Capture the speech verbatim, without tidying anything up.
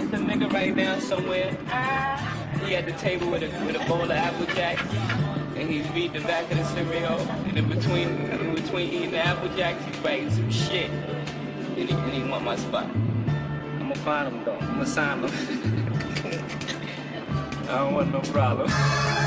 The nigga right now somewhere. He at the table with a with a bowl of Apple Jacks, and he's reading the back of the cereal. And in between in between eating the Apple Jacks, he's writing some shit. And he, and he want my spot. I'ma find him though. I'ma sign him. I don't want no problem.